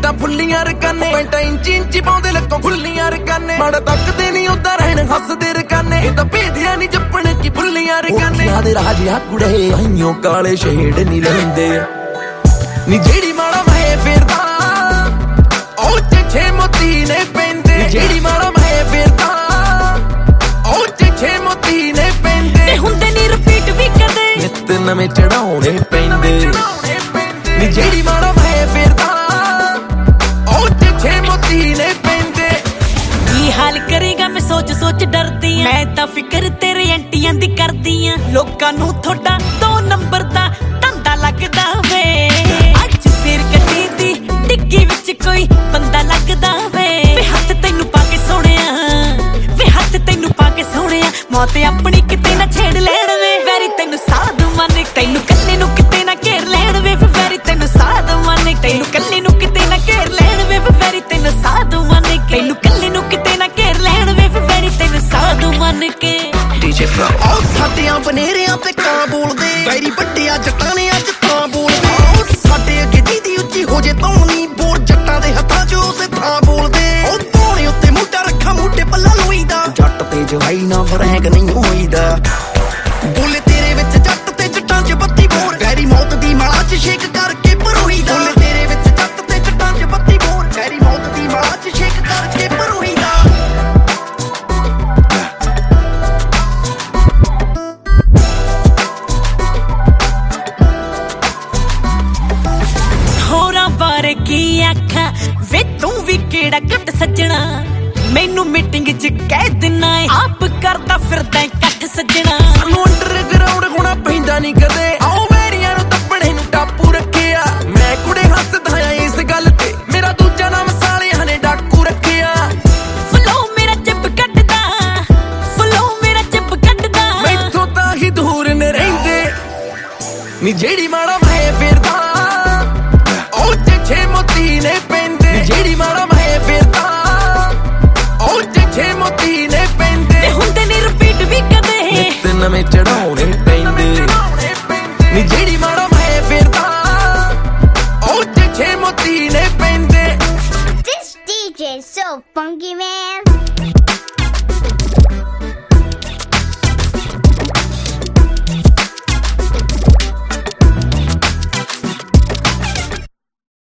ਤਾਂ ਫੁੱਲੀਆਂ ਰਕਾਨੇ ਪੈਂਟਾਂ ਇੰਚੀ ਇੰਚੀ ਪਾਉਂਦੇ ਲੱਕੋਂ ਫੁੱਲੀਆਂ ਰਕਾਨੇ ਮਾੜਾ ਤੱਕਦੇ ਨਹੀਂ ਉਦਾਂ ਰਹਿਣ ਹੱਸਦੇ ਰਕਾਨੇ ਇਹ ਤਾਂ ਭੇਦਿਆ ਨਹੀਂ ਜੱਪਣ ਕੀ ਫੁੱਲੀਆਂ ਰਕਾਨੇ ਉਹ ਦੇ ਰਾਜਿਆ ਕੁੜੇ ਆਈਓ ਕਾਲੇ ਸ਼ੇਡ ਨਹੀਂ ਲੈਂਦੇ ਨੀ ਜਿਹੜੀ ਮਾੜਾ ਮੈਂ ਫਿਰਦਾ ਉਹ ਚਿੱਠੇ ਮੋਤੀ ਨੇ ਪੈਂਦੇ ਜਿਹੜੀ ਮਾੜਾ ਮੈਂ ਫਿਰਦਾ ਉਹ ਚਿੱਠੇ ਮੋਤੀ ਨੇ ਪੈਂਦੇ ਤੇ ਹੁੰਦੇ ਨਹੀਂ ਰਿਪੀਟ ਵੀ ਕਦੇ ਨਿੱਤ ਨਵੇਂ ਚੜਾਉਣੇ ਪੈਂਦੇ ਨੀ ਜਿਹੜੀ ਮਾੜਾ ਮੈਂ ਫਿਰਦਾ ਉਹ ਚਿੱਠੇ ਮੋਤੀ ਨੇ ਪੈਂਦੇ ਕੀ ਹਾਲ ਕਰੇਗਾ ਮੈਂ ਸੋਚ ਸੋਚ ਡਰਦੀ ਆਂ ਮੈਂ ਤਾਂ ਫਿਕਰ ਤੇਰੇ ਐਂਟੀਆਂ ਦੀ ਕਰਦੀ ਆਂ ਲੋਕਾਂ ਨੂੰ ਥੋੜਾ 2 ਨੰਬਰ ਦਾ ਧੰਦਾ ਲੱਗਦਾ ਵੇ ਅੱਜ ਸਿਰ ਗੱਡੀ ਦੀ ਡਿੱਗੀ ਵਿੱਚ ਕੋਈ ਬੰਦਾ ਲੱਗਦਾ ਵੇ ਹੱਥ ਤੈਨੂੰ ਪਾ ਕੇ ਸੋਹਣਿਆ ਵੇ ਹੱਥ ਤੈਨੂੰ ਪਾ ਕੇ ਸੋਹਣਿਆ ਮੌਤ ਆਪਣੀ ਕਿਤੇ ਨਾ ਛੇੜ ਲੈਣ ਵੇ ਵੈਰੀ ਤੈਨੂੰ ਸਾਧੂ ਮੰਨ ਤੈਨੂੰ ਕੱਲੇ ਨੂੰ ਕਿਤੇ ਨਾ ਘੇਰ ਲੈਣ ਵੇ ਵੈਰੀ ਤੈਨੂੰ ਸਾਧੂ ਮੰਨ ਤੈਨੂੰ ਕੱਲੇ ਨੂੰ ਕਿਤੇ ਨਾ ਘੇਰ ਲੈਣ ਵੇ ਵੈਰੀ ਤੈਨੂੰ ਸਾਧੂ ਮੰਨ ਤੈਨੂੰ ਕੱਲੇ ਨੂੰ ਕਿਤੇ ਨਾ ਘੇਰ ਲੈਣ ਵੇ ਵੈਰੀ ਤੈਨੂੰ ਸਾਧੂ ਮੰਨ ਕੇ ਡੀਜੇ ਫਰੋ ਉਹ ਸਾਡਿਆਂ ਬਨੇਰਿਆਂ ਤੇ ਕਾਂ ਬੋਲਦੇ ਵੈਰੀ ਵੱਡਿਆ ਜੱਟਾਂ ਨੇ ਅੱਜ ਤਾਂ ਬੋਲਦੇ ਉਹ ਸਾਡੇ ਅੱਗੇ ਜਿਹਦੀ ਉੱਚੀ ਹੋ ਜੇ ਤੌਣੀ ਬੋਰ ਜੱਟਾਂ ਦੇ ਹੱਥਾਂ 'ਚ ਉਸੇ ਥਾਂ ਬੋਲਦੇ ਉਹ ਧੋਣੇ ਉੱਤੇ ਮੋਢਾ ਰੱਖਾ ਮੋਢੇ ਪੱਲਾ ਲੋਈਦਾ ਜੱਟ ਤੇ ਜਵਾਈ ਨਾ ਫਰੈਂਕ ਨਹੀਂ ਹੋਈਦਾ ਬੋਲੇ ਤੇਰੇ ਵਿੱਚ ਜੱਟ ਤੇ ਜੱਟਾਂ 'ਚ ਬੱਤੀ ਬੋਰ ਵੈਰੀ ਮੌਤ ਦੀ ਮਾਲਾ 'ਚ ਛੇਕ ਕਰਕੇ ਭਰੋਈਦਾ ਬੋਲੇ ਤੇਰੇ ਵਿੱਚ ਜੱਟ ਤੇ ਜੱਟਾਂ 'ਚ ਬੱਤੀ ਬੋਰ ਵੈਰੀ ਮੌਤ ਦੀ ਮਾਲਾ 'ਚ ਛੇਕ ਕਰਕੇ ਭਰੋਈਦਾ ਹੋਰਾਂ ਬਾਰੇ ਕੀ ਆਖਾਂ ਵੇ ਤੂੰ ਵੀ ਕਿਹੜਾ ਘੱਟ ਸੱਜਣਾ ਮੈਨੂੰ ਮੀਟਿੰਗ 'ਚ ਕਹਿ ਦਿਨਾ ਆਪ ਕਰਦਾ ਫਿਰਦਾ ਇਕੱਠ ਸੱਜਣਾ ਸਾਨੂੰ ਅੰਡਰਗਰਾਉਂਡ ਹੋਣਾ ਪੈਂਦਾ ਨਹੀਂ ਕਦੇ ਆਓ ਵੈਰੀਆਂ ਨੂੰ ਤੱਪੜੇ ਨੂੰ ਟਾਪੂ ਰੱਖਿਆ ਮੈਂ ਕੁੜੇ ਹੱਸਦਾ ਆ ਇਸ ਗੱਲ ਤੇ ਮੇਰਾ ਦੂਜਾ ਨਾਮ ਸਾਲਿਆਂ ਨੇ ਡਾਕੂ ਰੱਖਿਆ ਫਲੋ ਮੇਰਾ ਚਿੱਪ ਕੱਢਦਾ ਫਲੋ ਮੇਰਾ ਚਿੱਪ ਕੱਢਦਾ ਮੈਥੋਂ ਤਾਂ ਹੀ ਦੂਰ ਨੇ ਰਹਿੰਦੇ ਨੀ ਜਿਹੜੀ ਮਾੜਾ ਮੈਂ ਫਿਰਦਾ ਉਹ ਚਿੱਠੇ ਮੋਤੀ ਨੇ ਪੈਂਦੇ ਜਿਹੜੀ ਮਾੜਾ ਮੈਂ ਫਿਰਦਾ ਉਹ ਚਿੱਠੇ ਮੋਤੀ ਨੇ ਪੈਂਦੇ ਤੇ ਹੁੰਦੇ ਨਹੀਂ ਰਿਪੀਟ ਵੀ ਕਦੇ ਨਿੱਤ ਨਵੇਂ ਚੜਾਉਣੇ ਪੈਂਦੇ ਨੀ ਜਿਹੜੀ ਮਾੜਾ ਮੈਂ ਫਿਰਦਾ ਉਹ ਚਿੱਠੇ ਮੋਤੀ ਨੇ ਪੈਂਦੇ This DJ is so funky, man.